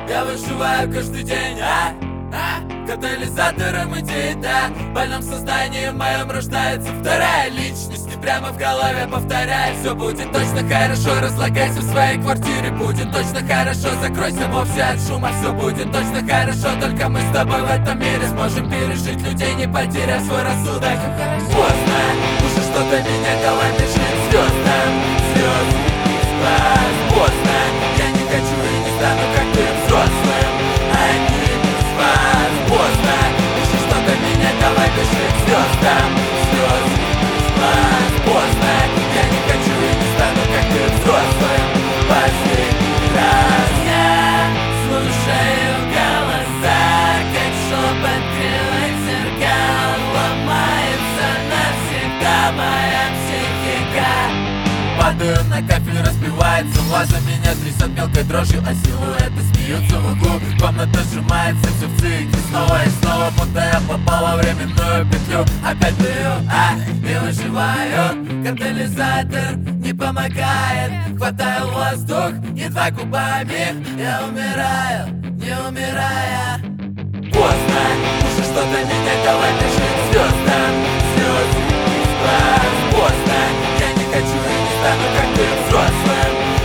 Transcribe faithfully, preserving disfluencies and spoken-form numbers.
Я выживаю каждый день, а? А? Катализатором идей, да. В больном сознании моем рождается вторая личность. И прямо в голове повторяет: все будет точно хорошо. Разлагайся в своей квартире, будет точно хорошо. Закройся вовсе от шума, все будет точно хорошо. Только мы с тобой в этом мире сможем пережить людей, не потеряв свой рассудок. Поздно, уже что-то меня давай бежит к звездам. Звезды из глаз. Поздно, я не хочу и не стану как ты взрослым. Они без вас. Поздно, уже что-то меня давай бежит к звездам. Звезды из глаз. Поздно, я не хочу и не стану как ты взрослым. Последний раз я слушаю голоса, как шепот кривых зеркал. Ломается навсегда моя психика. Падаю на кафель, разбивается ваза, меня трясет мелкой дрожью, а силуэты смеются в углу. Комната сжимается, все в цикле снова и снова, будто я попал во временную петлю. Опять пью, а, и выживаю. Катализатор не помогает. Хватаю воздух, едва губами. Я умираю, не умирая. Поздно, уже что-то меня давай бежит к звездам. Звезды из глаз. Поздно, я не хочу и не стану как ты взрослым.